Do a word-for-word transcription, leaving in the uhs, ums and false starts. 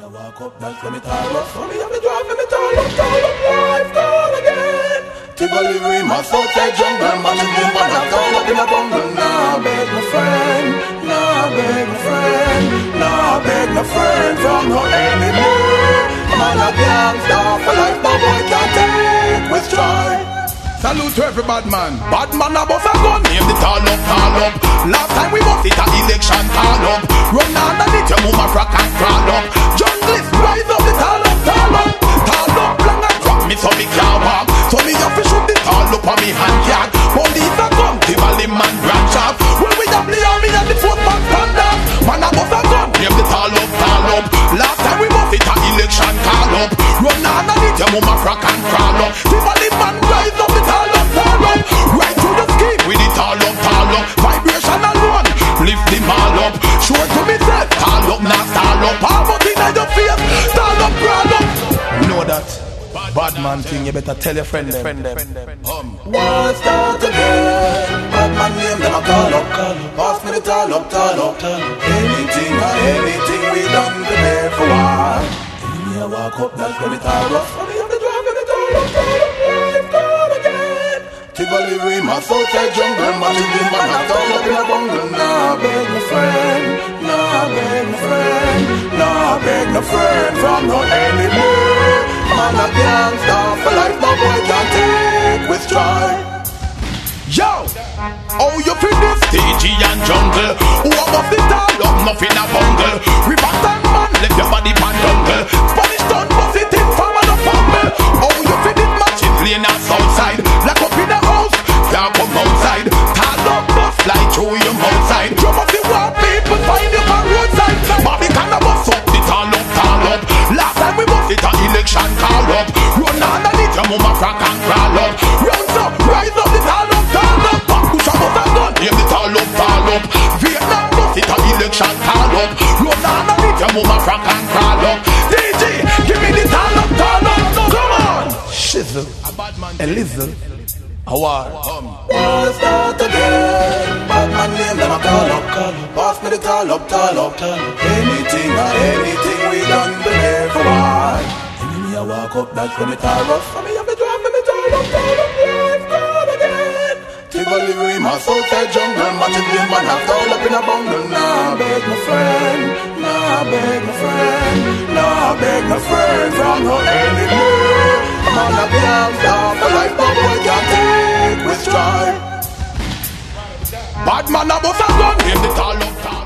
walk up, that's when it all up. For me, I'm the drive, and it all up, all up, life gone again. Tivoli Rima, Southside jungle, man, and the man, I'm all up in a bungle. Nah, beg my friend, nah, beg my friend, nah, beg my friend from no enemy. Man, I can't stop for life, but boy can't take with try. Salute to every bad man. Bad man a boss a gun, name the tall up, tall up. Last time we bust it a election tall up. Run underneath your mama frack and crawl up. Junglist, rise up the tall up, tall up. Tall up, long and drop me so me can't walk. So me have to shoot the tall up on me hand yard. Police a come, Tivoli man branch off. When we have the army and the foot man stand up. Man a boss a gun, name the tall up, tall up. Last time we bust it a election call up. Run underneath your mama frack and crawl up. Tivoli man rise up. Right through the scheme with it all up, all up. Vibration alone, lift them all up. Sure to myself, tall up, not tall up. All but in your face, tall up, crawl up. Know that bad man thing, you better tell your friend them. Friend them. Um. Wanna start again? Bad man name them a call up, call up. Pass me the tall up, tall up, tall up. Anything or anything we done prepare for war. Enemy a walk up, that's when it all up. For me on the drive, when it all up, tall up, life gone again. Tivoli Rima, Southside jungle, man, in the man, I'm all up in a bungle. Nah, beg my friend, nah, beg my friend, nah, beg my friend from no enemy. Man, I can't stop for life, no boy can't take with try. Yo, oh you feel this D G and jungle? Who a bust it all up, nothing a bungle. River and man, left your body pan jungle. Spanish town, bust it in, farm and a fumble. Oh you feel this match is lane and south side. Lock up in the house, can't come outside. Tall up, bust fly through your mouth side. Drum up the war, people find you on roadside. Bobby can a bust up, the tall up, tall up. Last time we bust it a election call up. Run underneath your mama frack and crawl up. Round up, rise up, the tall up, tall up. Push a bus and gun, name the tall up, tall up. Vietnam bust it a election call up. Run underneath your mama frack and crawl up. D J, give me the tall up, tall up. Come on. Shizzle, a Elizzle, a war. Um. Wanna start again? Bad man name them a call up, call up. Pass me the tall up, tall up, tall up. Anything or anything we done prepare for war. Enemy a walk up, that's when it all rough. For me have the drive, me tall up, tall up, life gone again. Tivoli Rima, Southside jungle, man, in the man, I'm all up in a bungle. Nah, beg my friend, nah, beg my friend, nah, beg my friend from no enemy. Man, I can't stop for life, but boy can't take with try. Bad man a bust a gun, name the tall up, tall up.